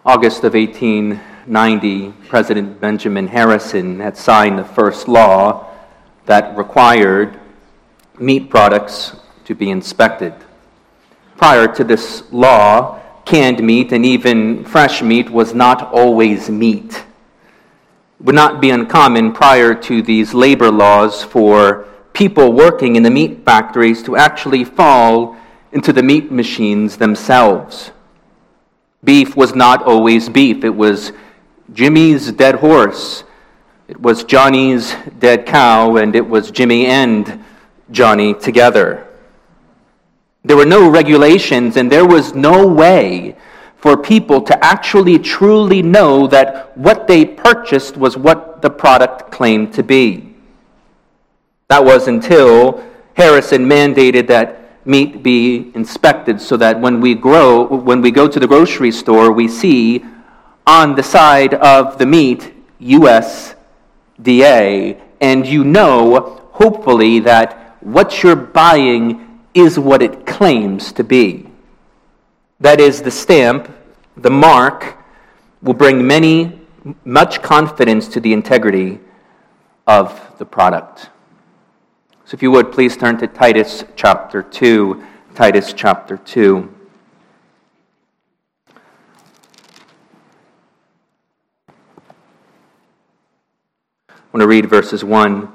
August of 1890, President Benjamin Harrison had signed the first law that required meat products to be inspected. Prior to this law, canned meat and even fresh meat was not always meat. It would not be uncommon prior to these labor laws for people working in the meat factories to actually fall into the meat machines themselves. Beef was not always beef. It was Jimmy's dead horse. It was Johnny's dead cow, and it was Jimmy and Johnny together. There were no regulations, and there was no way for people to actually truly know that what they purchased was what the product claimed to be. That was until Harrison mandated that meat be inspected so that when we go to the grocery store, we see on the side of the meat USDA, and you know, hopefully, that what you're buying is what it claims to be. That is, the stamp, the mark, will bring much confidence to the integrity of the product. So if you would, please turn to Titus chapter 2. Titus chapter 2. I want to read verses 1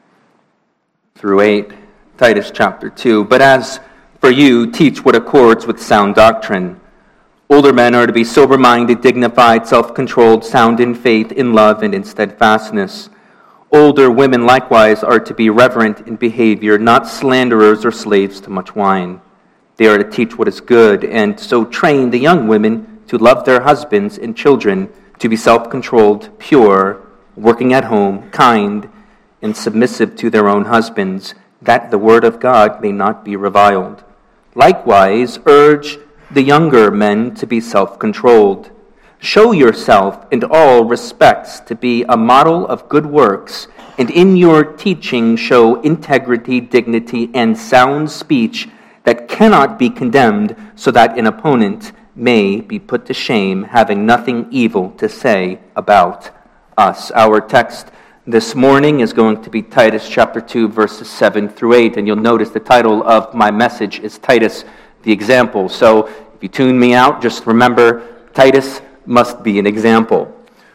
through 8. Titus chapter 2. But as for you, teach what accords with sound doctrine. Older men are to be sober-minded, dignified, self-controlled, sound in faith, in love, and in steadfastness. Older women likewise are to be reverent in behavior, not slanderers or slaves to much wine. They are to teach what is good, and so train the young women to love their husbands and children, to be self-controlled, pure, working at home, kind, and submissive to their own husbands, that the word of God may not be reviled. Likewise, urge the younger men to be self-controlled. Show yourself in all respects to be a model of good works, and in your teaching show integrity, dignity, and sound speech that cannot be condemned, so that an opponent may be put to shame, having nothing evil to say about us. Our text this morning is going to be Titus chapter 2, verses 7 through 8, and you'll notice the title of my message is Titus the Example. So if you tune me out, just remember Titus must be an example.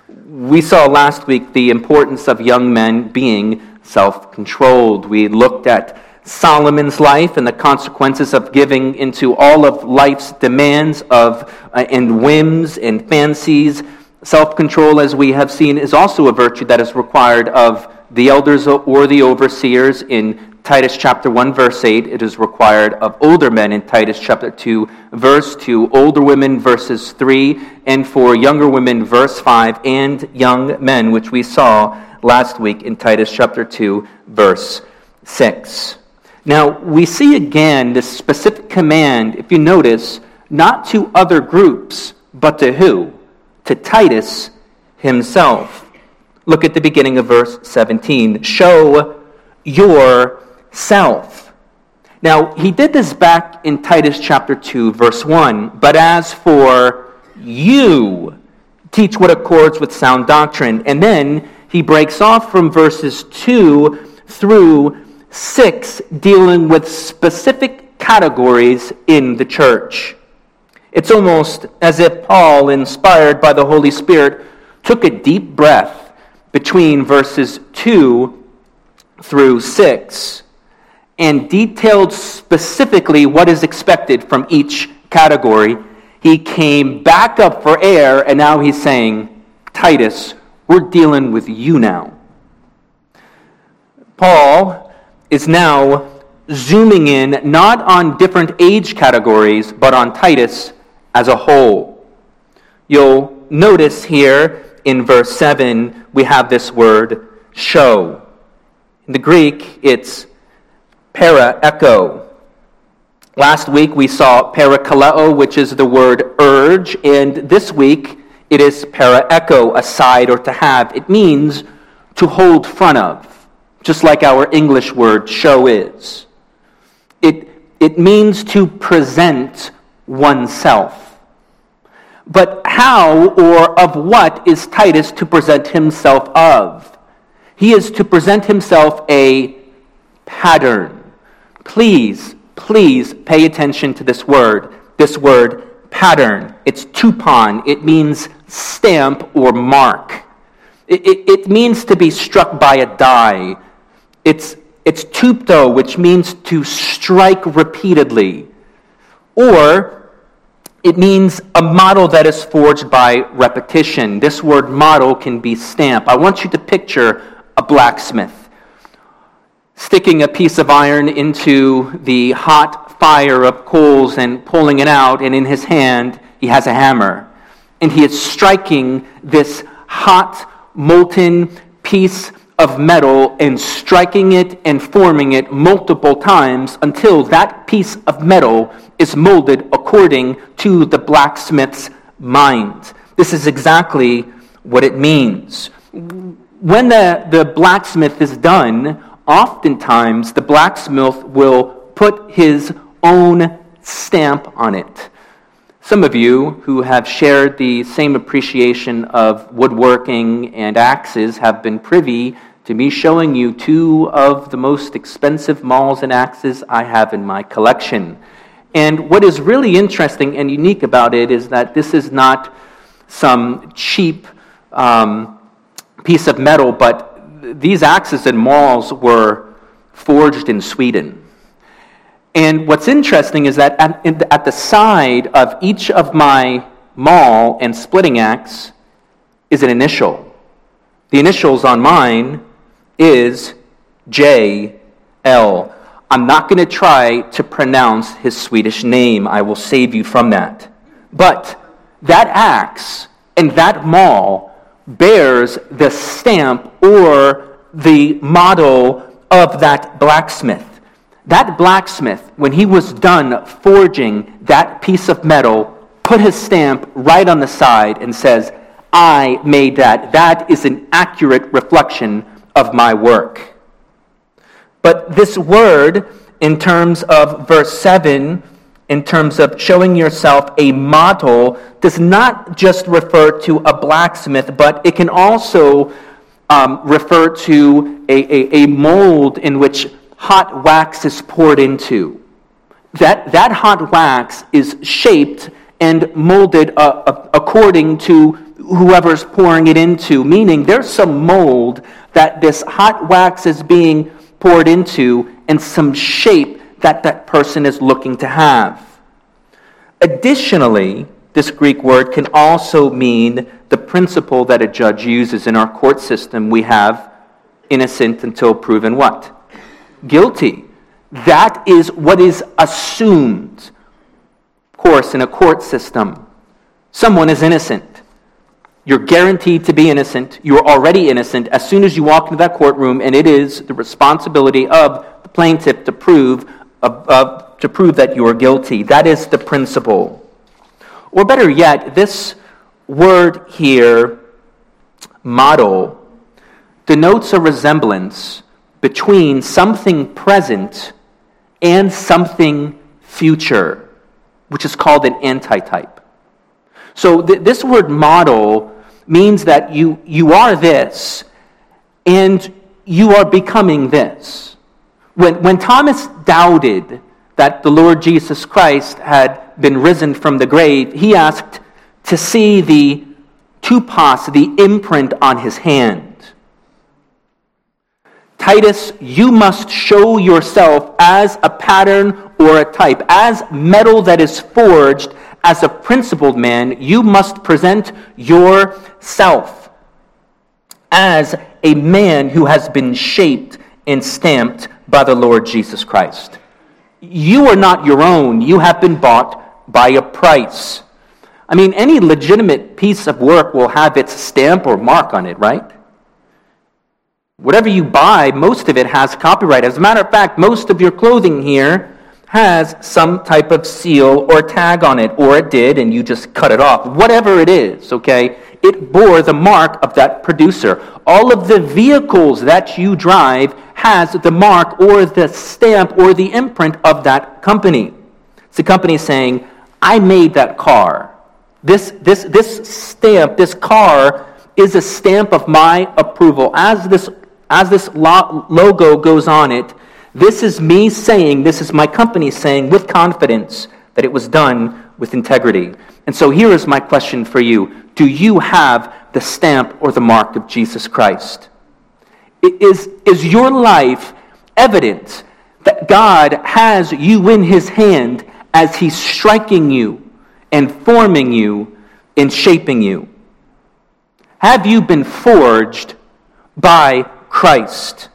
We saw last week the importance of young men being self-controlled. We looked at Solomon's life and the consequences of giving into all of life's demands and whims and fancies. Self-control, as we have seen, is also a virtue that is required of the elders or the overseers. In Titus chapter 1, verse 8, it is required of older men in Titus chapter 2, verse 2, older women, verses 3, and for younger women, verse 5, and young men, which we saw last week in Titus chapter 2, verse 6. Now, we see again this specific command, if you notice, not to other groups, but to who? To Titus himself. Look at the beginning of verse 17. Show yourself. Now, he did this back in Titus chapter 2, verse 1. But as for you, teach what accords with sound doctrine. And then he breaks off from verses 2 through 6, dealing with specific categories in the church. It's almost as if Paul, inspired by the Holy Spirit, took a deep breath between verses 2 through 6 and detailed specifically what is expected from each category. He came back up for air, and now he's saying, Titus, we're dealing with you now. Paul is now zooming in not on different age categories, but on Titus as a whole. You'll notice here in verse 7, we have this word, show. In the Greek, it's paraecho. Last week, we saw parakaleo, which is the word urge, and this week, it is paraecho, aside or to have. It means to hold front of, just like our English word show is. It means to present oneself. But how or of what is Titus to present himself of? He is to present himself a pattern. Please pay attention to this word pattern. It's tupon. It means stamp or mark. It means to be struck by a die. It's tupto, which means to strike repeatedly. Or it means a model that is forged by repetition. This word model can be stamp. I want you to picture a blacksmith sticking a piece of iron into the hot fire of coals and pulling it out, and in his hand he has a hammer. And he is striking this hot, molten piece of metal and striking it and forming it multiple times until that piece of metal is molded according to the blacksmith's mind. This is exactly what it means. When the blacksmith is done, oftentimes the blacksmith will put his own stamp on it. Some of you who have shared the same appreciation of woodworking and axes have been privy to me showing you two of the most expensive mauls and axes I have in my collection. And what is really interesting and unique about it is that this is not some cheap piece of metal, but these axes and mauls were forged in Sweden. And what's interesting is that at the side of each of my maul and splitting axe is an initial. The initials on mine is J.L. I'm not going to try to pronounce his Swedish name. I will save you from that. But that axe and that maul bears the stamp or the model of that blacksmith. That blacksmith, when he was done forging that piece of metal, put his stamp right on the side and says, I made that. That is an accurate reflection of my work. But this word, in terms of verse 7, in terms of showing yourself a model, does not just refer to a blacksmith, but it can also refer to a mold in which hot wax is poured into. That hot wax is shaped and molded according to whoever's pouring it into, meaning there's some mold that this hot wax is being poured into and some shape that person is looking to have. Additionally, this Greek word can also mean the principle that a judge uses in our court system. We have innocent until proven what? Guilty. That is what is assumed. Of course, in a court system, someone is innocent. You're guaranteed to be innocent. You're already innocent as soon as you walk into that courtroom, and it is the responsibility of the plaintiff to prove that you are guilty. That is the principle. Or better yet, this word here, model, denotes a resemblance between something present and something future, which is called an antitype. So this word model means that you are this, and you are becoming this. When Thomas doubted that the Lord Jesus Christ had been risen from the grave, he asked to see the tupos, the imprint on his hand. Titus, you must show yourself as a pattern or a type, as metal that is forged. As a principled man, you must present yourself as a man who has been shaped and stamped by the Lord Jesus Christ. You are not your own. You have been bought by a price. I mean, any legitimate piece of work will have its stamp or mark on it, right? Whatever you buy, most of it has copyright. As a matter of fact, most of your clothing here has some type of seal or tag on it, or it did, and you just cut it off. Whatever it is, okay, it bore the mark of that producer. All of the vehicles that you drive has the mark or the stamp or the imprint of that company. It's the company saying, I made that car. This stamp, this car, is a stamp of my approval. As this logo goes on it, this is me saying, this is my company saying with confidence that it was done with integrity. And so here is my question for you. Do you have the stamp or the mark of Jesus Christ? Is your life evident that God has you in his hand as he's striking you and forming you and shaping you? Have you been forged by Christ?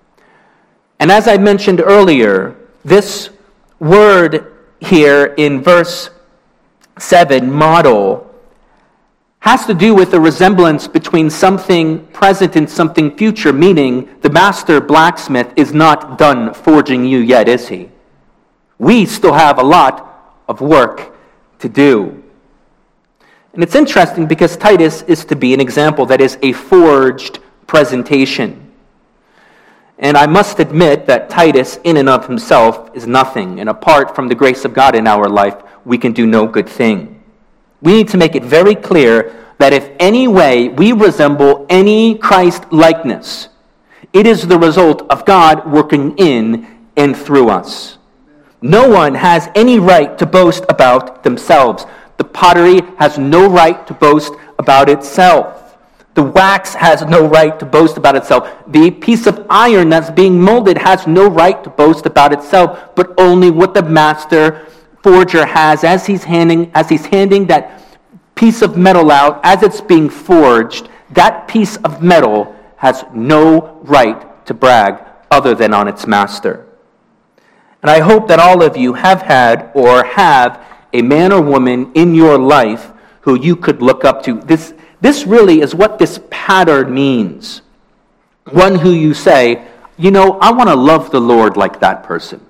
And as I mentioned earlier, this word here in verse 7, model, has to do with a resemblance between something present and something future, meaning the master blacksmith is not done forging you yet, is he? We still have a lot of work to do. And it's interesting because Titus is to be an example, that is a forged presentation. And I must admit that Titus in and of himself is nothing, and apart from the grace of God in our life, we can do no good thing. We need to make it very clear that if any way we resemble any Christ likeness, it is the result of God working in and through us. No one has any right to boast about themselves. The pottery has no right to boast about itself. The wax has no right to boast about itself. The piece of iron that's being molded has no right to boast about itself, but only what the master forger has as he's handing that piece of metal out, as it's being forged. That piece of metal has no right to brag other than on its master. And I hope that all of you have had or have a man or woman in your life who you could look up to. This really is what this pattern means. One who you say, I want to love the Lord like that person.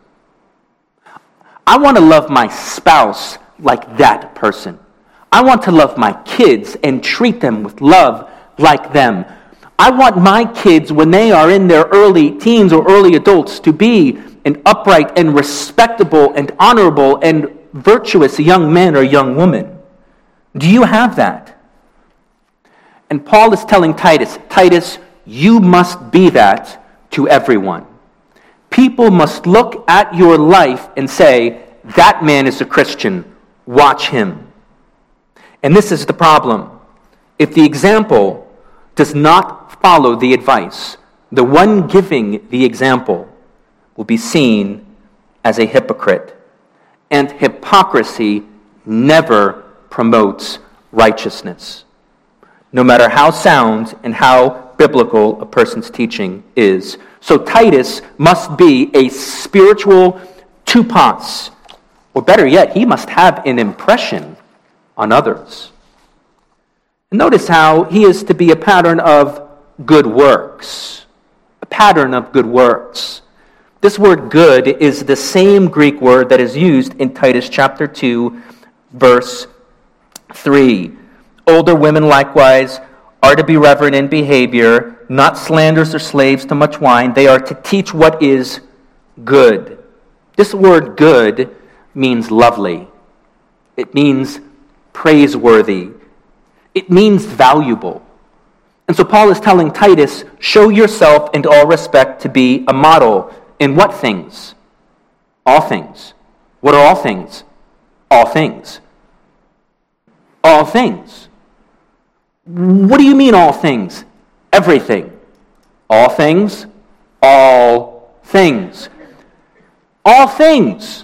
I want to love my spouse like that person. I want to love my kids and treat them with love like them. I want my kids, when they are in their early teens or early adults, to be an upright and respectable and honorable and virtuous young man or young woman. Do you have that? And Paul is telling Titus, you must be that to everyone. People must look at your life and say, that man is a Christian. Watch him. And this is the problem. If the example does not follow the advice, the one giving the example will be seen as a hypocrite. And hypocrisy never promotes righteousness, no matter how sound and how biblical a person's teaching is. So Titus must be a spiritual tupos, or better yet, he must have an impression on others. And notice how he is to be a pattern of good works. A pattern of good works. This word good is the same Greek word that is used in Titus chapter 2, verse 3. Older women likewise are to be reverent in behavior, not slanderers or slaves to much wine. They are to teach what is good. This word good means lovely. It means praiseworthy. It means valuable. And so Paul is telling Titus, show yourself in all respect to be a model. In what things? All things. What are all things? All things. All things. What do you mean all things? Everything. All things. All things. All things.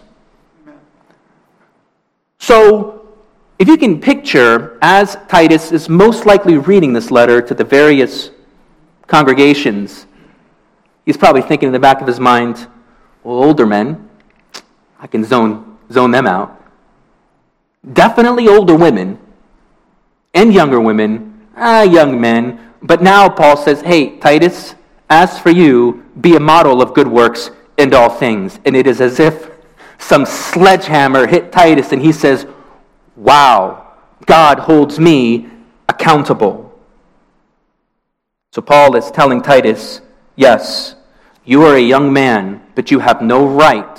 So, if you can picture, as Titus is most likely reading this letter to the various congregations, he's probably thinking in the back of his mind, well, older men, I can zone them out. Definitely older women and younger women, young men. But now Paul says, hey, Titus, as for you, be a model of good works in all things. And it is as if some sledgehammer hit Titus and he says, wow, God holds me accountable. So Paul is telling Titus, yes, you are a young man, but you have no right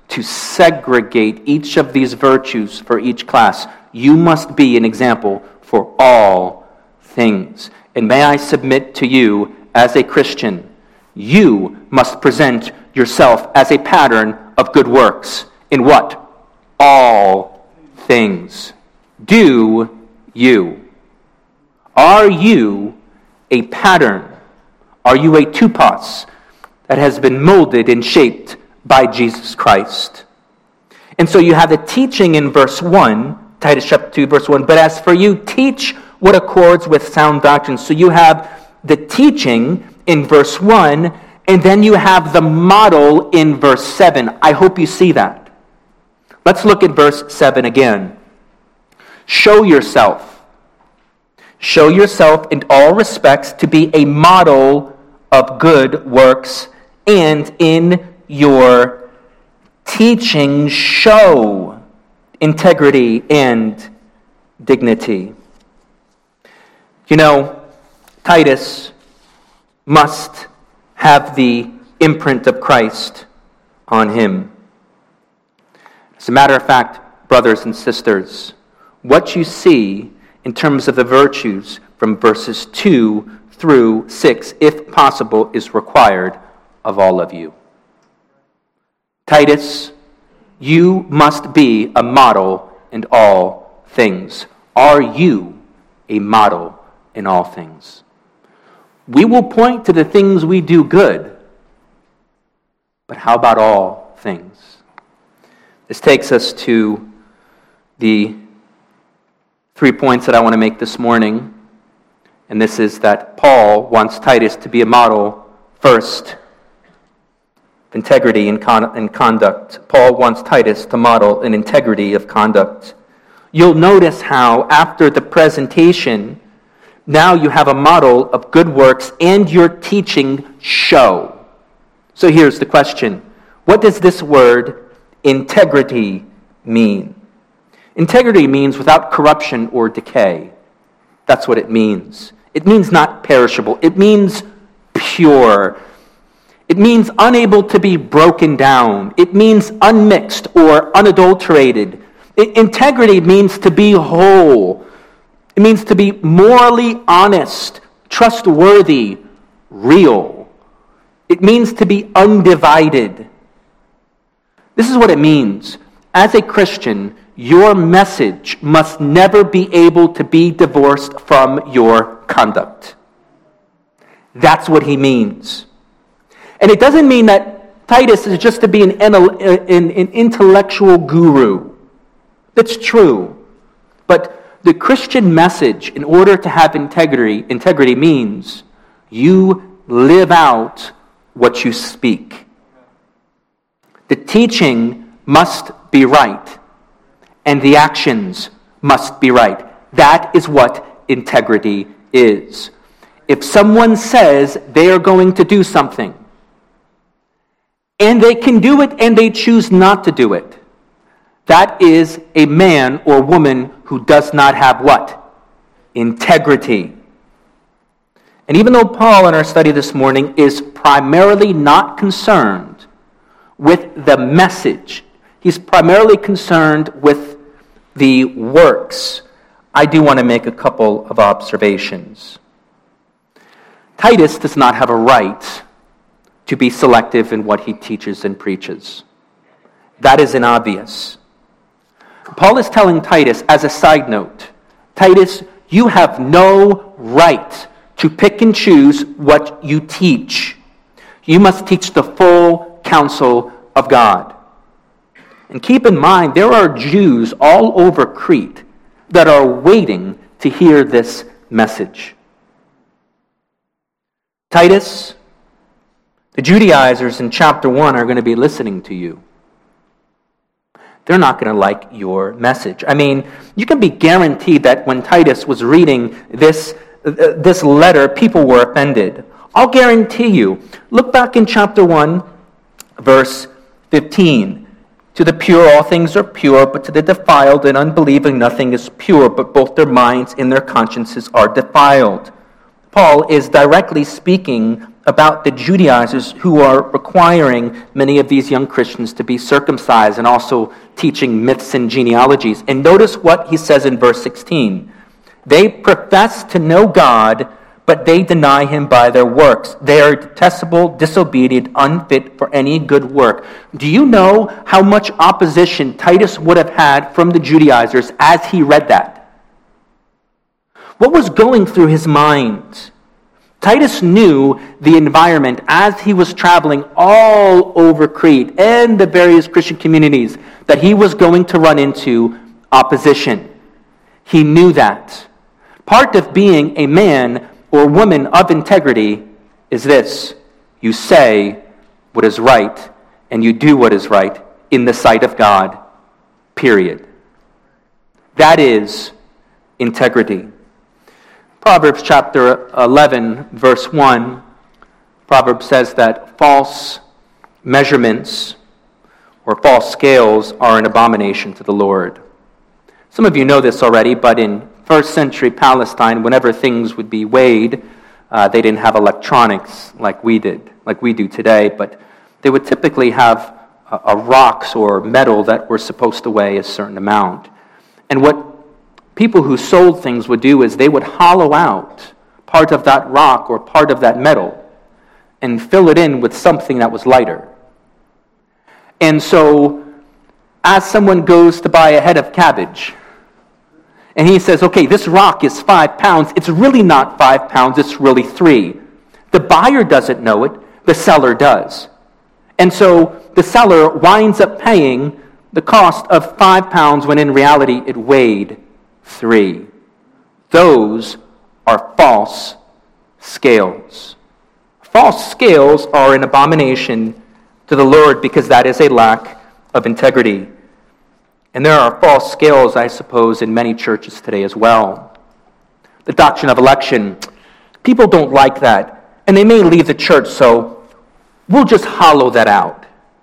to segregate each of these virtues for each class. You must be an example for all things. And may I submit to you, as a Christian, you must present yourself as a pattern of good works. In what? All things. Do you? Are you a pattern? Are you a tupos that has been molded and shaped by Jesus Christ? And so you have the teaching in verse 1, Titus chapter 2, verse 1, but as for you, teach what accords with sound doctrine. So you have the teaching in verse 1, and then you have the model in verse 7. I hope you see that. Let's look at verse 7 again. Show yourself. Show yourself in all respects to be a model of good works, and in your teaching show integrity and dignity. You know, Titus must have the imprint of Christ on him. As a matter of fact, brothers and sisters, what you see in terms of the virtues from verses 2 through 6, if possible, is required of all of you. Titus, you must be a model in all things. Are you a model in all things? We will point to the things we do good, but how about all things? This takes us to the 3 points that I want to make this morning, and this is that Paul wants Titus to be a model first of integrity in conduct. Paul wants Titus to model an integrity of conduct. You'll notice how after the presentation, now you have a model of good works and your teaching show. So here's the question. What does this word integrity mean? Integrity means without corruption or decay. That's what it means. It means not perishable. It means pure. It means unable to be broken down. It means unmixed or unadulterated. Integrity means to be whole. It means to be morally honest, trustworthy, real. It means to be undivided. This is what it means. As a Christian, your message must never be able to be divorced from your conduct. That's what he means. And it doesn't mean that Titus is just to be an intellectual guru. That's true. But the Christian message, in order to have integrity means you live out what you speak. The teaching must be right, and the actions must be right. That is what integrity is. If someone says they are going to do something, and they can do it and they choose not to do it, that is a man or woman who does not have what? Integrity. And even though Paul in our study this morning is primarily not concerned with the message, he's primarily concerned with the works, I do want to make a couple of observations. Titus does not have a right to be selective in what he teaches and preaches. That is obvious. Paul is telling Titus, as a side note, Titus, you have no right to pick and choose what you teach. You must teach the full counsel of God. And keep in mind, there are Jews all over Crete that are waiting to hear this message. Titus, the Judaizers in chapter 1 are going to be listening to you. They're not going to like your message. I mean, you can be guaranteed that when Titus was reading this letter, people were offended. I'll guarantee you. Look back in chapter 1, verse 15. To the pure all things are pure, but to the defiled and unbelieving nothing is pure, but both their minds and their consciences are defiled. Paul is directly speaking about the Judaizers who are requiring many of these young Christians to be circumcised and also teaching myths and genealogies. And notice what he says in verse 16. They profess to know God, but they deny him by their works. They are detestable, disobedient, unfit for any good work. Do you know how much opposition Titus would have had from the Judaizers as he read that? What was going through his mind? Titus knew the environment as he was traveling all over Crete and the various Christian communities that he was going to run into opposition. He knew that. Part of being a man or woman of integrity is this: you say what is right and you do what is right in the sight of God, period. That is integrity. Proverbs chapter 11, verse 1, Proverbs says that false measurements or false scales are an abomination to the Lord. Some of you know this already, but in first century Palestine, whenever things would be weighed, they didn't have electronics like we do today, but they would typically have rocks or metal that were supposed to weigh a certain amount. And what people who sold things would do is they would hollow out part of that rock or part of that metal and fill it in with something that was lighter. And so, as someone goes to buy a head of cabbage, and he says, okay, this rock is 5 pounds. It's really not 5 pounds, it's really 3. The buyer doesn't know it, the seller does. And so the seller winds up paying the cost of 5 pounds when in reality it weighed 3. Those are false scales. False scales are an abomination to the Lord because that is a lack of integrity. And there are false scales, I suppose, in many churches today as well. The doctrine of election, people don't like that, and they may leave the church, so we'll just hollow that out.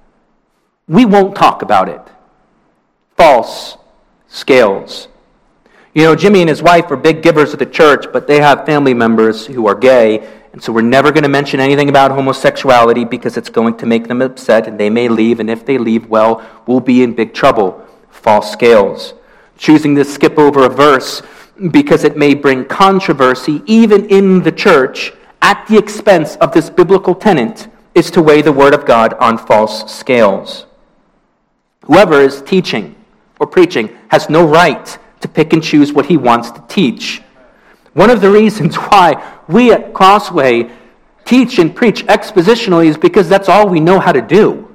We won't talk about it. False scales. You know, Jimmy and his wife are big givers of the church, but they have family members who are gay, and so we're never going to mention anything about homosexuality because it's going to make them upset, and they may leave, and if they leave, well, we'll be in big trouble. False scales. Choosing to skip over a verse because it may bring controversy even in the church at the expense of this biblical tenet is to weigh the word of God on false scales. Whoever is teaching or preaching has no right to pick and choose what he wants to teach. One of the reasons why we at Crossway teach and preach expositionally is because that's all we know how to do.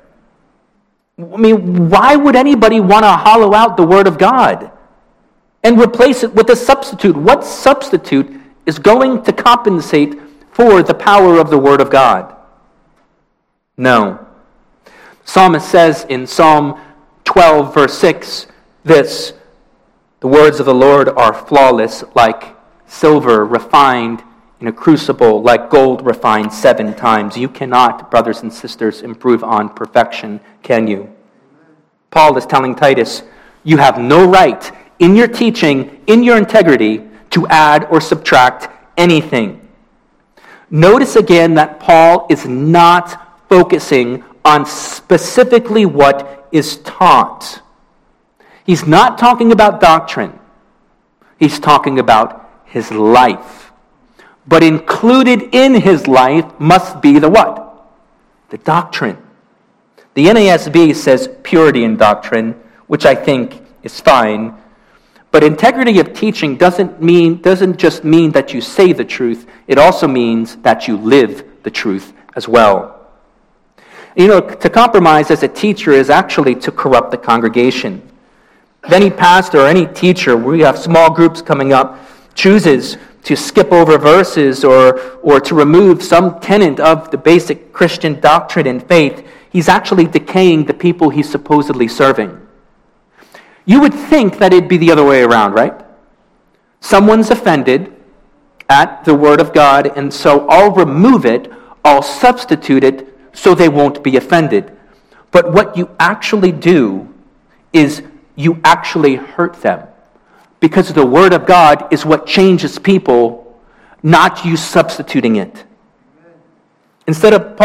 I mean, why would anybody want to hollow out the Word of God and replace it with a substitute? What substitute is going to compensate for the power of the Word of God? No. The psalmist says in Psalm 12, verse 6, this: the words of the Lord are flawless, like silver refined in a crucible, like gold refined 7 times. You cannot, brothers and sisters, improve on perfection, can you? Paul is telling Titus, you have no right in your teaching, in your integrity, to add or subtract anything. Notice again that Paul is not focusing on specifically what is taught. He's not talking about doctrine. He's talking about his life. But included in his life must be the what? The doctrine. The NASB says purity in doctrine, which I think is fine. But integrity of teaching doesn't just mean that you say the truth. It also means that you live the truth as well. You know, to compromise as a teacher is actually to corrupt the congregation. If any pastor or any teacher, we have small groups coming up, chooses to skip over verses or to remove some tenet of the basic Christian doctrine and faith, he's actually decaying the people he's supposedly serving. You would think that it'd be the other way around, right? Someone's offended at the Word of God, and so I'll remove it, I'll substitute it so they won't be offended. But what you actually do is you actually hurt them. Because the Word of God is what changes people, not you substituting it. Instead of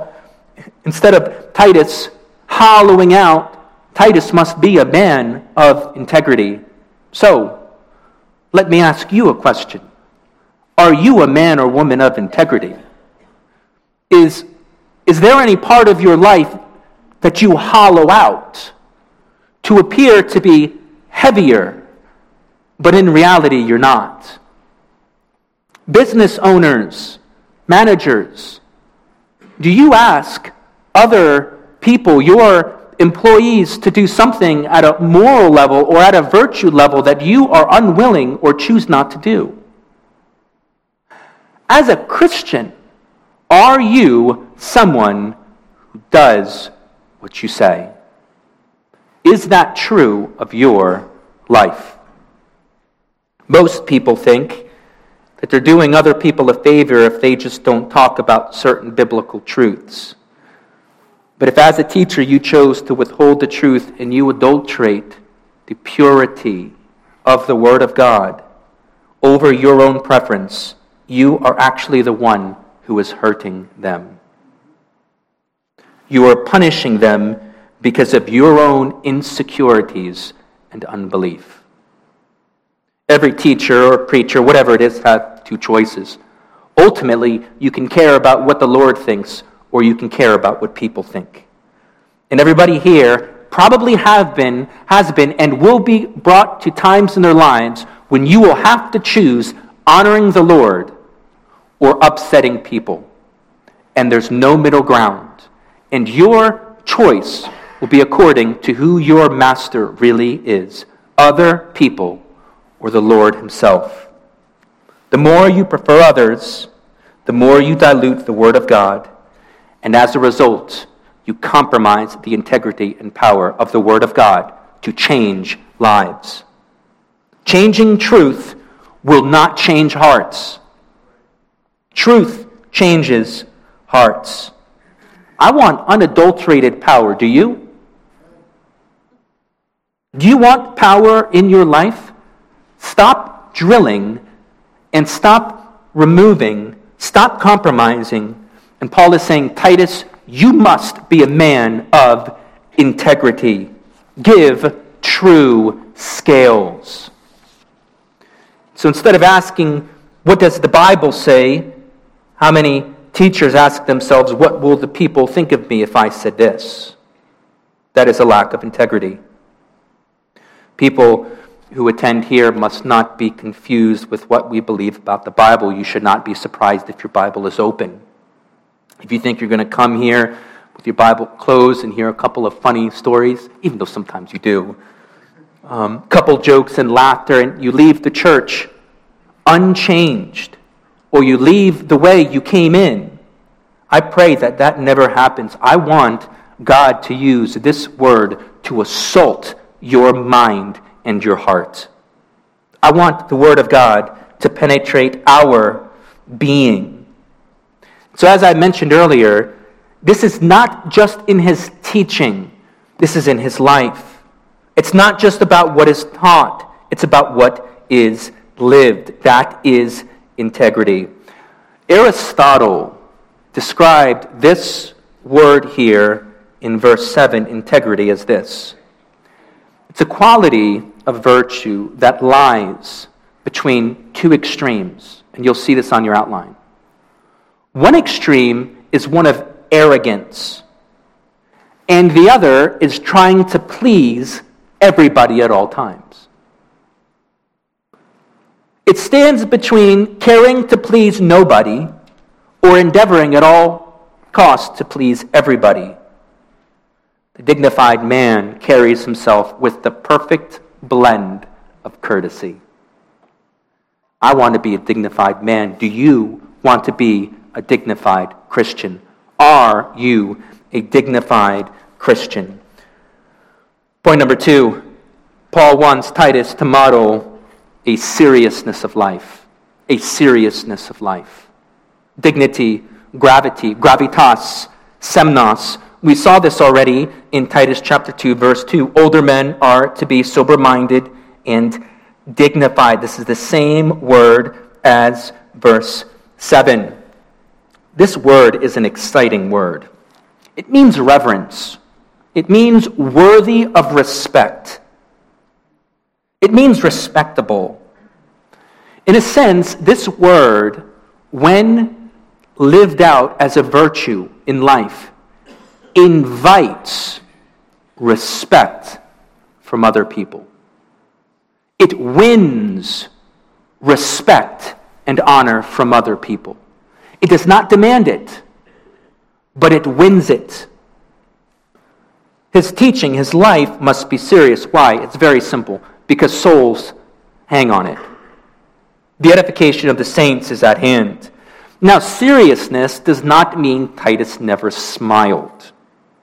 Titus hollowing out, Titus must be a man of integrity. So, let me ask you a question. Are you a man or woman of integrity? Is there any part of your life that you hollow out to appear to be heavier, but in reality you're not? Business owners, managers, do you ask other people, your employees, to do something at a moral level or at a virtue level that you are unwilling or choose not to do? As a Christian, are you someone who does what you say? Is that true of your life? Most people think that they're doing other people a favor if they just don't talk about certain biblical truths. But if as a teacher you chose to withhold the truth and you adulterate the purity of the Word of God over your own preference, you are actually the one who is hurting them. You are punishing them because of your own insecurities and unbelief. Every teacher or preacher, whatever it is, has two choices. Ultimately, you can care about what the Lord thinks, or you can care about what people think. And everybody here probably has been, and will be brought to times in their lives when you will have to choose honoring the Lord or upsetting people. And there's no middle ground. And your choice will be according to who your master really is, other people or the Lord himself. The more you prefer others, the more you dilute the Word of God, and as a result, you compromise the integrity and power of the Word of God to change lives. Changing truth will not change hearts. Truth changes hearts. I want unadulterated power. Do you? Do you want power in your life? Stop drilling and stop removing, stop compromising. And Paul is saying, Titus, you must be a man of integrity. Give true scales. So instead of asking, what does the Bible say? How many teachers ask themselves, what will the people think of me if I said this? That is a lack of integrity. People who attend here must not be confused with what we believe about the Bible. You should not be surprised if your Bible is open. If you think you're going to come here with your Bible closed and hear a couple of funny stories, even though sometimes you do, couple jokes and laughter, and you leave the church unchanged, or you leave the way you came in, I pray that that never happens. I want God to use this word to assault your mind and your heart. I want the Word of God to penetrate our being. So as I mentioned earlier, this is not just in his teaching. This is in his life. It's not just about what is taught. It's about what is lived. That is integrity. Aristotle described this word here in verse 7, integrity, as this. It's a quality of virtue that lies between two extremes, and you'll see this on your outline. One extreme is one of arrogance, and the other is trying to please everybody at all times. It stands between caring to please nobody or endeavoring at all costs to please everybody. The dignified man carries himself with the perfect blend of courtesy. I want to be a dignified man. Do you want to be a dignified Christian? Are you a dignified Christian? Point number 2, Paul wants Titus to model a seriousness of life. A seriousness of life. Dignity, gravity, gravitas, semnos. We saw this already in Titus chapter 2, verse 2. Older men are to be sober-minded and dignified. This is the same word as verse 7. This word is an exciting word. It means reverence. It means worthy of respect. It means respectable. In a sense, this word, when lived out as a virtue in life, invites respect from other people. It wins respect and honor from other people. It does not demand it, but it wins it. His teaching, his life must be serious. Why? It's very simple. Because souls hang on it. The edification of the saints is at hand. Now, seriousness does not mean Titus never smiled.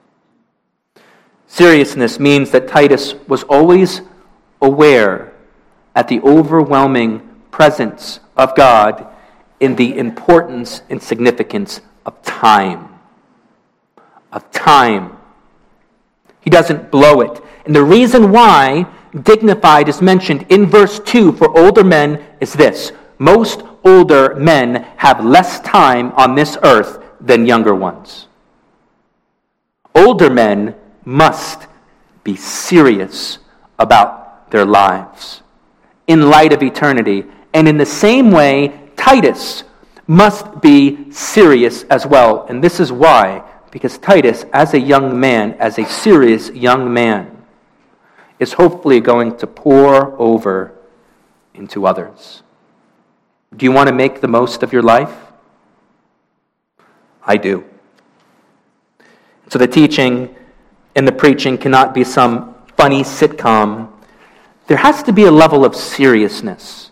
Seriousness means that Titus was always aware at the overwhelming presence of God in the importance and significance of time. Of time. He doesn't blow it. And the reason why dignified is mentioned in verse 2 for older men is this. Most older men have less time on this earth than younger ones. Older men must be serious about their lives in light of eternity. And in the same way, Titus must be serious as well. And this is why. Because Titus, as a young man, as a serious young man, is hopefully going to pour over into others. Do you want to make the most of your life? I do. So the teaching and the preaching cannot be some funny sitcom. There has to be a level of seriousness.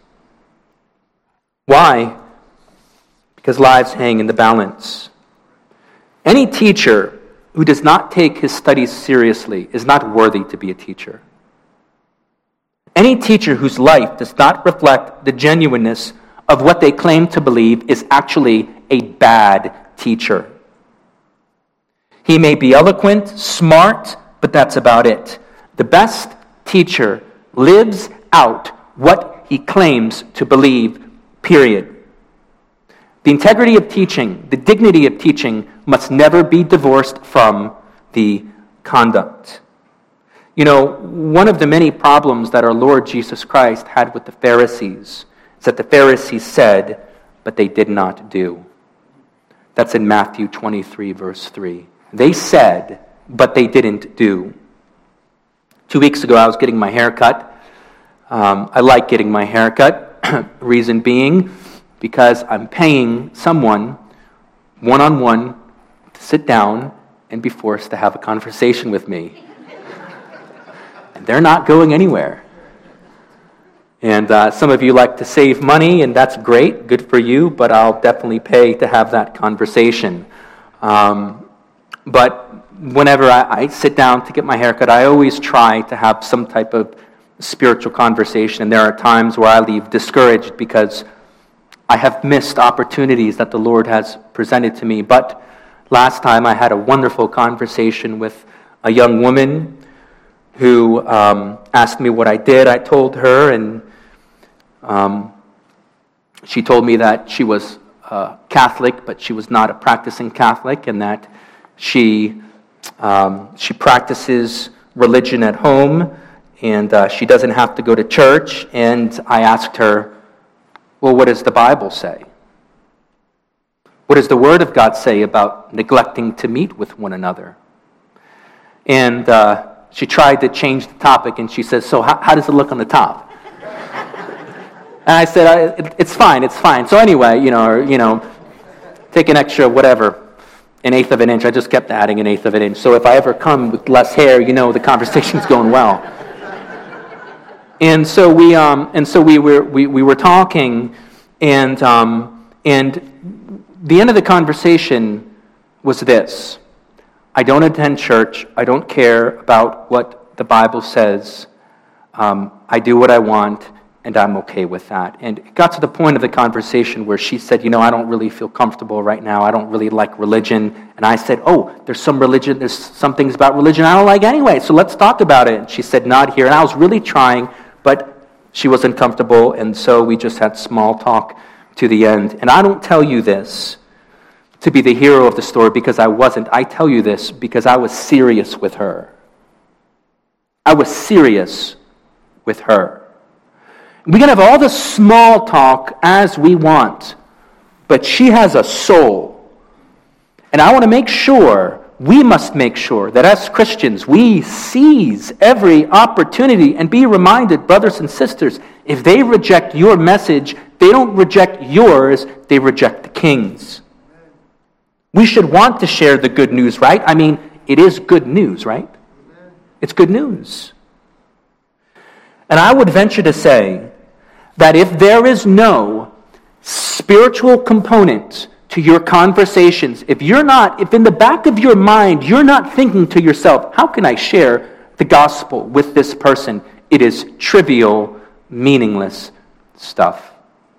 Why? Because lives hang in the balance. Any teacher who does not take his studies seriously is not worthy to be a teacher. Any teacher whose life does not reflect the genuineness of what they claim to believe is actually a bad teacher. He may be eloquent, smart, but that's about it. The best teacher lives out what he claims to believe, period. The integrity of teaching, the dignity of teaching must never be divorced from the conduct. You know, one of the many problems that our Lord Jesus Christ had with the Pharisees is that the Pharisees said, but they did not do. That's in Matthew 23, verse 3. They said, but they didn't do. 2 weeks ago, I was getting my hair cut. I like getting my hair cut. Reason being, because I'm paying someone one-on-one to sit down and be forced to have a conversation with me. And they're not going anywhere. And some of you like to save money, and that's great, good for you, but I'll definitely pay to have that conversation. But whenever I sit down to get my haircut, I always try to have some type of spiritual conversation, and there are times where I leave discouraged because I have missed opportunities that the Lord has presented to me. But last time I had a wonderful conversation with a young woman who asked me what I did. I told her, and she told me that she was Catholic, but she was not a practicing Catholic, and that she practices religion at home, and she doesn't have to go to church. And I asked her, well, what does the Bible say? What does the Word of God say about neglecting to meet with one another? And she tried to change the topic, and she says, so how does it look on the top? And I said, it's fine. So anyway, take an extra whatever, an eighth of an inch. I just kept adding an eighth of an inch. So if I ever come with less hair, the conversation's going well. And so we were talking, and the end of the conversation was this: I don't attend church. I don't care about what the Bible says. I do what I want, and I'm okay with that. And it got to the point of the conversation where she said, I don't really feel comfortable right now. I don't really like religion. And I said, there's some things about religion I don't like anyway, so let's talk about it. And she said, not here. And I was really trying, but she wasn't comfortable, and so we just had small talk to the end. And I don't tell you this to be the hero of the story because I wasn't. I tell you this because I was serious with her. I was serious with her. We can have all the small talk as we want, but she has a soul. And I want to make sure, we must make sure that as Christians, we seize every opportunity and be reminded, brothers and sisters, if they reject your message, they don't reject yours, they reject the King's. We should want to share the good news, right? I mean, it is good news, right? It's good news. And I would venture to say that if there is no spiritual component to your conversations, if in the back of your mind, you're not thinking to yourself, how can I share the gospel with this person? It is trivial, meaningless stuff.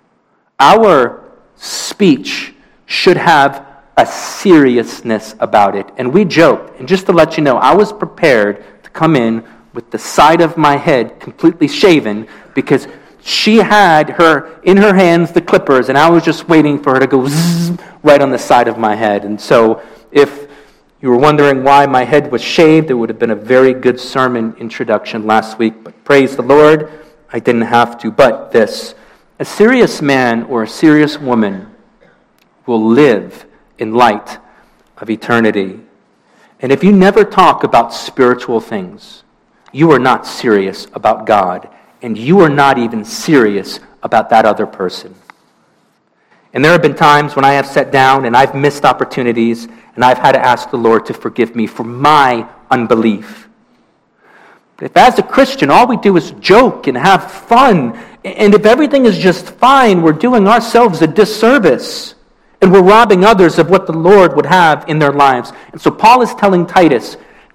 Our speech should have a seriousness about it. And we joked, and just to let you know, I was prepared to come in with the side of my head completely shaven because she had in her hands the clippers, and I was just waiting for her to go zzz right on the side of my head. And so if you were wondering why my head was shaved, it would have been a very good sermon introduction last week. But praise the Lord, I didn't have to. But this, a serious man or a serious woman will live in light of eternity. And if you never talk about spiritual things, you are not serious about God, and you are not even serious about that other person. And there have been times when I have sat down and I've missed opportunities, and I've had to ask the Lord to forgive me for my unbelief. If as a Christian all we do is joke and have fun, and if everything is just fine, we're doing ourselves a disservice. And we're robbing others of what the Lord would have in their lives. And so Paul is telling Titus,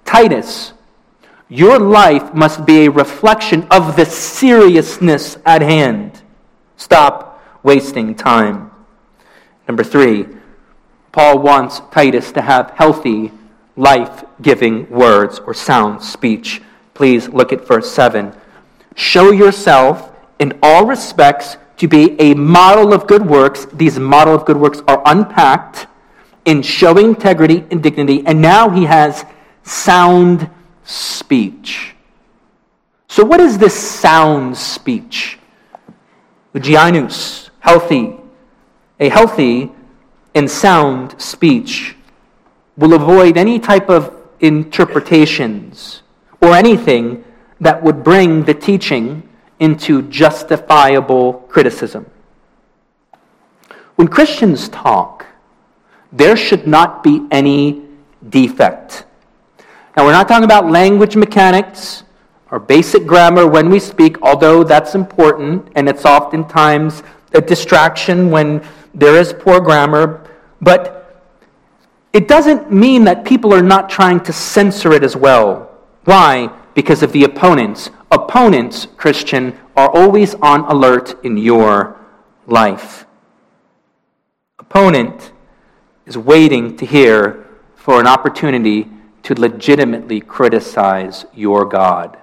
your life must be a reflection of the seriousness at hand. Stop wasting time. Number 3, Paul wants Titus to have healthy, life-giving words or sound speech. Please look at verse 7. Show yourself in all respects to be a model of good works. These model of good works are unpacked in showing integrity and dignity. And now he has sound speech. So what is this sound speech? Eugianus, healthy. A healthy and sound speech will avoid any type of interpretations or anything that would bring the teaching into justifiable criticism. When Christians talk, there should not be any defect. Now, we're not talking about language mechanics or basic grammar when we speak, although that's important, and it's oftentimes a distraction when there is poor grammar, but it doesn't mean that people are not trying to censor it as well. Why? Because of the opponents. Opponents, Christian, are always on alert in your life. Opponent is waiting to hear for an opportunity to legitimately criticize your God.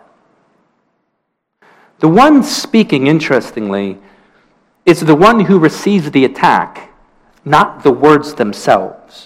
The one speaking, interestingly, is the one who receives the attack, not the words themselves.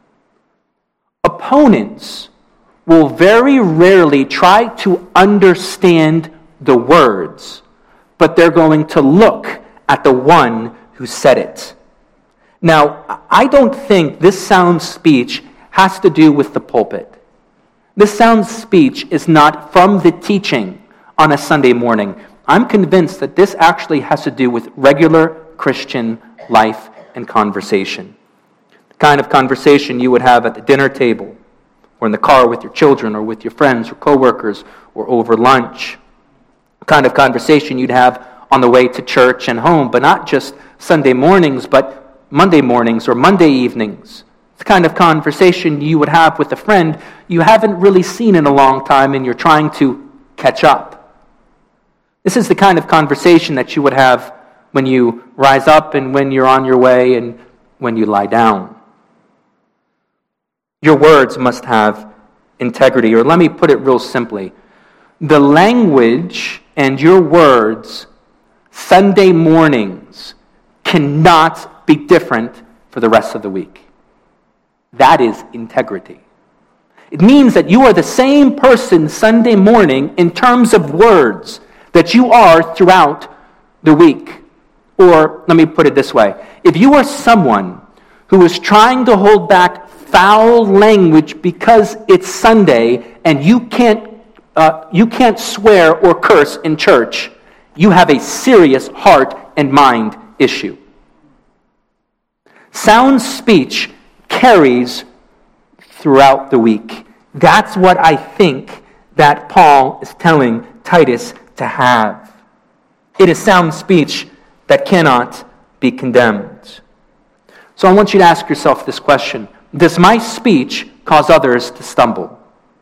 Opponents will very rarely try to understand the words, but they're going to look at the one who said it. Now, I don't think this sound speech has to do with the pulpit. This sound speech is not from the teaching on a Sunday morning. I'm convinced that this actually has to do with regular Christian life and conversation. The kind of conversation you would have at the dinner table, or in the car with your children, or with your friends or coworkers, or over lunch. The kind of conversation you'd have on the way to church and home, but not just Sunday mornings, but Monday mornings or Monday evenings. It's the kind of conversation you would have with a friend you haven't really seen in a long time and you're trying to catch up. This is the kind of conversation that you would have when you rise up and when you're on your way and when you lie down. Your words must have integrity, or let me put it real simply. The language and your words Sunday mornings cannot be different for the rest of the week. That is integrity. It means that you are the same person Sunday morning in terms of words that you are throughout the week. Or, let me put it this way. If you are someone who is trying to hold back foul language because it's Sunday and you can't swear or curse in church, you have a serious heart and mind issue. Sound speech carries throughout the week. That's what I think that Paul is telling Titus to have. It is sound speech that cannot be condemned. So I want you to ask yourself this question. Does my speech cause others to stumble?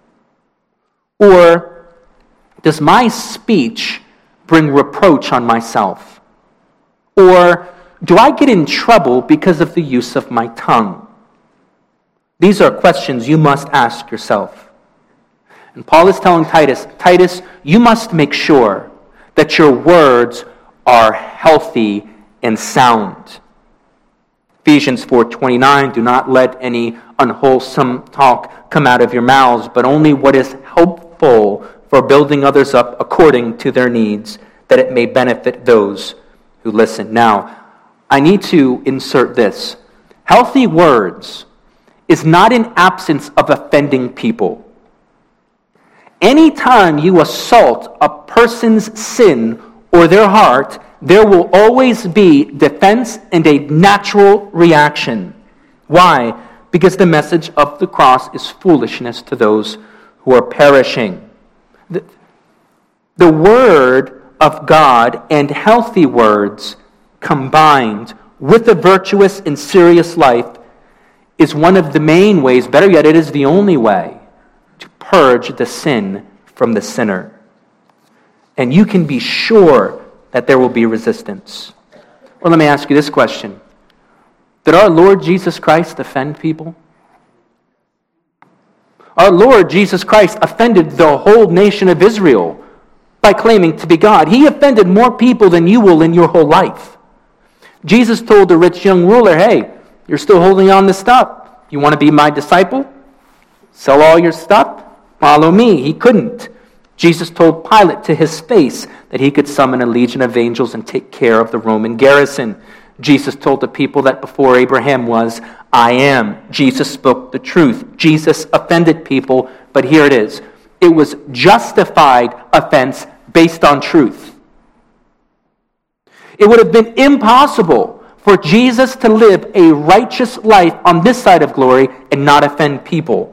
Or does my speech bring reproach on myself? Or do I get in trouble because of the use of my tongue? These are questions you must ask yourself. And Paul is telling Titus, you must make sure that your words are healthy and sound. Ephesians 4:29, do not let any unwholesome talk come out of your mouths, but only what is helpful for building others up according to their needs, that it may benefit those who listen. Now, I need to insert this. Healthy words is not an absence of offending people. Anytime you assault a person's sin or their heart, there will always be defense and a natural reaction. Why? Because the message of the cross is foolishness to those who are perishing. The word of God and healthy words combined with a virtuous and serious life is one of the main ways, better yet, it is the only way to purge the sin from the sinner. And you can be sure that there will be resistance. Or let me ask you this question. Did our Lord Jesus Christ offend people? Our Lord Jesus Christ offended the whole nation of Israel by claiming to be God. He offended more people than you will in your whole life. Jesus told the rich young ruler, hey, you're still holding on to stuff. You want to be my disciple? Sell all your stuff? Follow me. He couldn't. Jesus told Pilate to his face that he could summon a legion of angels and take care of the Roman garrison. Jesus told the people that before Abraham was, I am. Jesus spoke the truth. Jesus offended people, but here it is. It was justified offense based on truth. It would have been impossible for Jesus to live a righteous life on this side of glory and not offend people.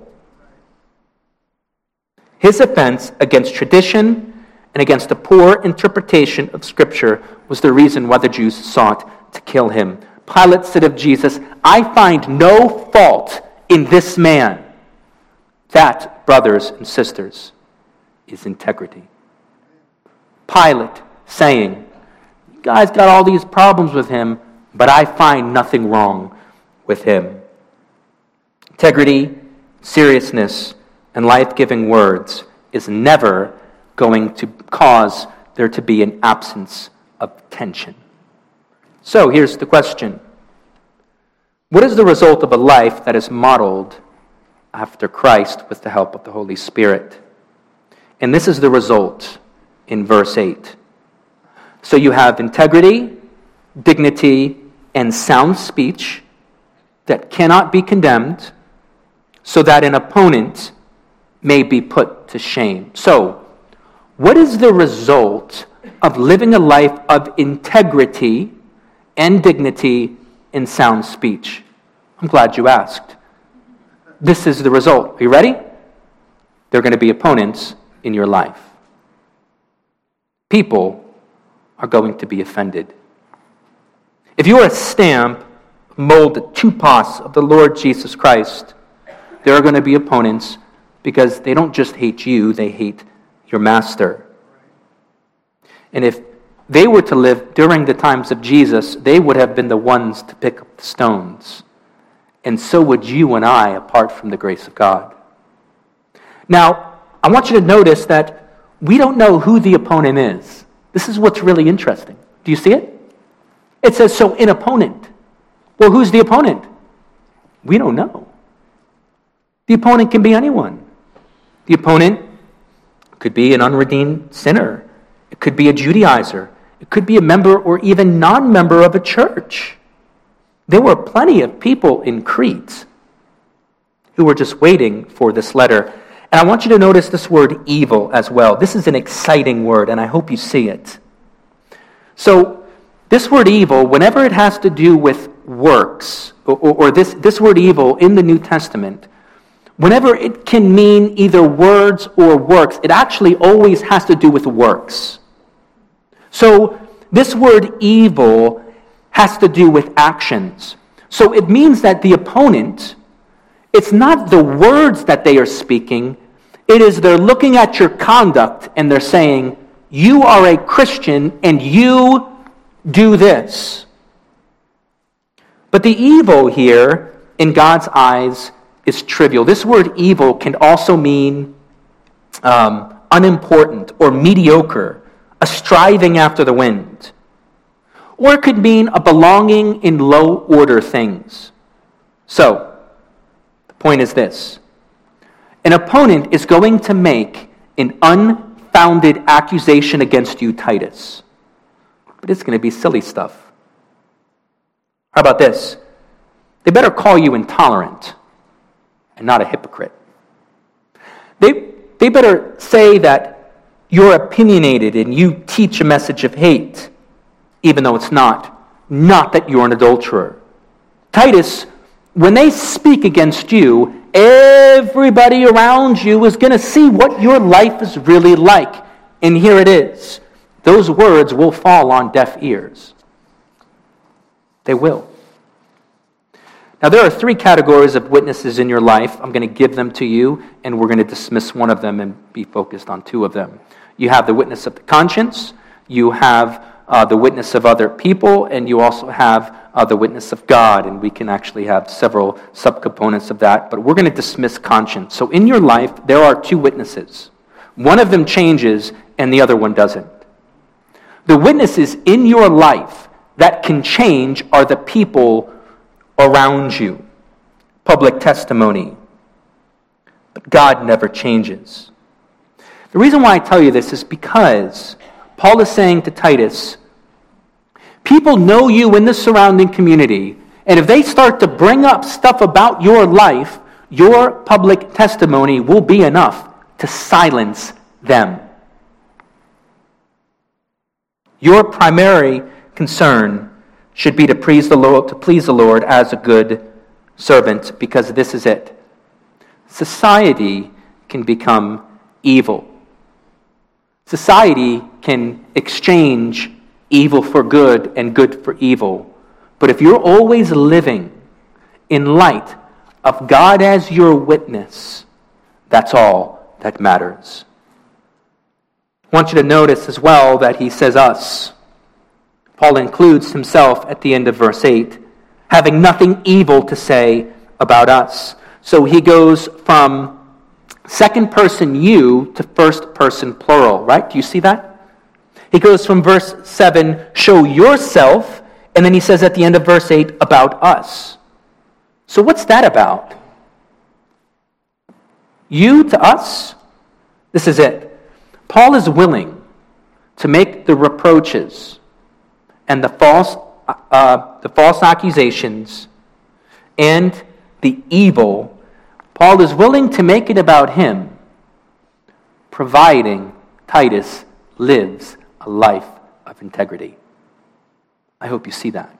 His offense against tradition and against a poor interpretation of Scripture was the reason why the Jews sought to kill him. Pilate said of Jesus, I find no fault in this man. That, brothers and sisters, is integrity. Pilate saying, you guys got all these problems with him, but I find nothing wrong with him. Integrity, seriousness, and life-giving words is never going to cause there to be an absence of tension. So here's the question. What is the result of a life that is modeled after Christ with the help of the Holy Spirit? And this is the result in verse 8. So you have integrity, dignity, and sound speech that cannot be condemned, so that an opponent may be put to shame. So, what is the result of living a life of integrity and dignity and sound speech? I'm glad you asked. This is the result. Are you ready? There are going to be opponents in your life. People are going to be offended. If you are a stamp molded to pas of the Lord Jesus Christ, there are going to be opponents because they don't just hate you, they hate your master. And if they were to live during the times of Jesus, they would have been the ones to pick up the stones. And so would you and I, apart from the grace of God. Now, I want you to notice that we don't know who the opponent is. This is what's really interesting. Do you see it? It says, so an opponent. Well, who's the opponent? We don't know. The opponent can be anyone. The opponent could be an unredeemed sinner. It could be a Judaizer. It could be a member or even non-member of a church. There were plenty of people in Crete who were just waiting for this letter. And I want you to notice this word evil as well. This is an exciting word, and I hope you see it. So, this word evil, whenever it has to do with works, or this word evil in the New Testament, whenever it can mean either words or works, it actually always has to do with works. So, this word evil has to do with actions. So it means that the opponent, it's not the words that they are speaking, it is they're looking at your conduct and they're saying, you are a Christian and you do this. But the evil here, in God's eyes, is trivial. This word evil can also mean unimportant or mediocre, a striving after the wind. Or it could mean a belonging in low-order things. So, the point is this. An opponent is going to make an unfounded accusation against you, Titus. But it's going to be silly stuff. How about this? They better call you intolerant and not a hypocrite. They better say that you're opinionated and you teach a message of hate, even though it's not that you're an adulterer. Titus, when they speak against you, everybody around you is going to see what your life is really like. And here it is. Those words will fall on deaf ears. They will. Now, there are 3 categories of witnesses in your life. I'm going to give them to you, and we're going to dismiss one of them and be focused on 2 of them. You have the witness of the conscience, you have the witness of other people, and you also have the witness of God, and we can actually have several subcomponents of that, but we're going to dismiss conscience. So in your life, there are 2 witnesses. One of them changes, and the other one doesn't. The witnesses in your life that can change are the people around you. Public testimony. But God never changes. The reason why I tell you this is because Paul is saying to Titus, people know you in the surrounding community, and if they start to bring up stuff about your life, your public testimony will be enough to silence them. Your primary concern should be to please the Lord as a good servant, because this is it. Society can become evil. Society can exchange evil for good and good for evil. But if you're always living in light of God as your witness, that's all that matters. I want you to notice as well that he says us. Paul includes himself at the end of verse 8, having nothing evil to say about us. So he goes from second person you to first person plural, right? Do you see that? He goes from verse 7, show yourself, and then he says at the end of verse 8, about us. So what's that about? You to us? This is it. Paul is willing to make the reproaches and the false accusations and the evil. Paul is willing to make it about him, providing Titus lives a life of integrity. I hope you see that.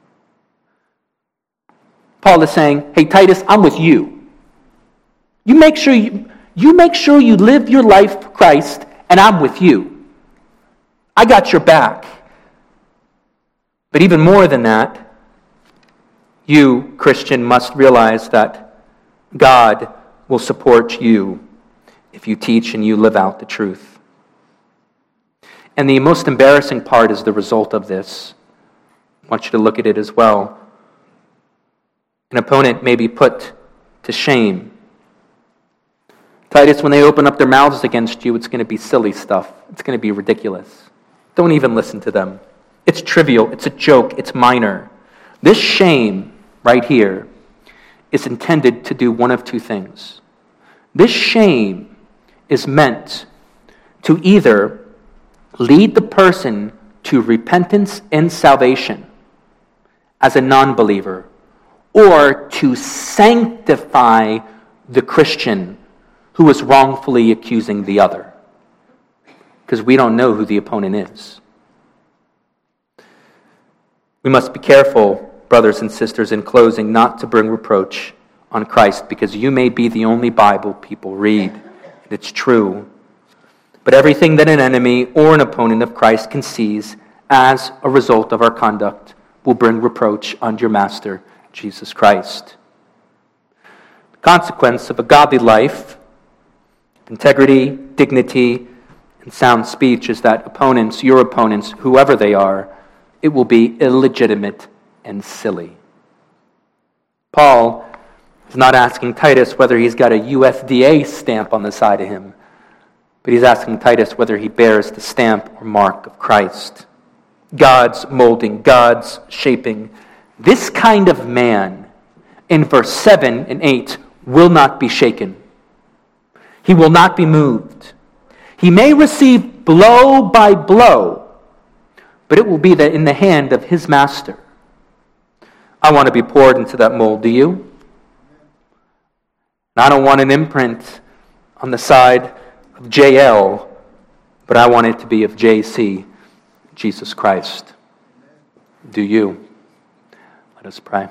Paul is saying, hey Titus, I'm with you. You make sure you live your life for Christ, and I'm with you. I got your back. But even more than that, you, Christian, must realize that God will support you if you teach and you live out the truth. And the most embarrassing part is the result of this. I want you to look at it as well. An opponent may be put to shame. Titus, when they open up their mouths against you, it's going to be silly stuff. It's going to be ridiculous. Don't even listen to them. It's trivial. It's a joke. It's minor. This shame right here is intended to do one of two things. This shame is meant to either lead the person to repentance and salvation as a non-believer, or to sanctify the Christian who is wrongfully accusing the other. Because we don't know who the opponent is. We must be careful, brothers and sisters, in closing, not to bring reproach on Christ, because you may be the only Bible people read. And it's true. But everything that an enemy or an opponent of Christ can seize as a result of our conduct will bring reproach on your Master, Jesus Christ. The consequence of a godly life, integrity, dignity, and sound speech is that opponents, your opponents, whoever they are, it will be illegitimate and silly. Paul is not asking Titus whether he's got a USDA stamp on the side of him, but he's asking Titus whether he bears the stamp or mark of Christ. God's molding, God's shaping. This kind of man, in verse 7 and 8, will not be shaken. He will not be moved. He may receive blow by blow, but it will be in the hand of his master. I want to be poured into that mold, do you? And I don't want an imprint on the side of JL, but I want it to be of JC, Jesus Christ. Do you? Let us pray.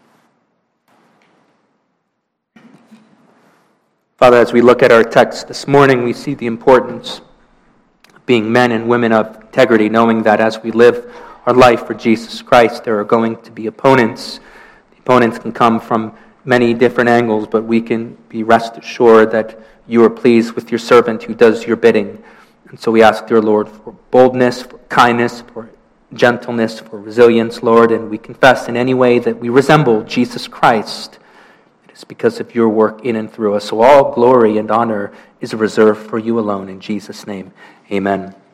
Father, as we look at our text this morning, we see the importance of being men and women of integrity, knowing that as we live our life for Jesus Christ, there are going to be opponents. The opponents can come from many different angles, but we can be rest assured that you are pleased with your servant who does your bidding. And so we ask, dear Lord, for boldness, for kindness, for gentleness, for resilience, Lord, and we confess in any way that we resemble Jesus Christ. It is because of your work in and through us. So all glory and honor is reserved for you alone. In Jesus' name, amen.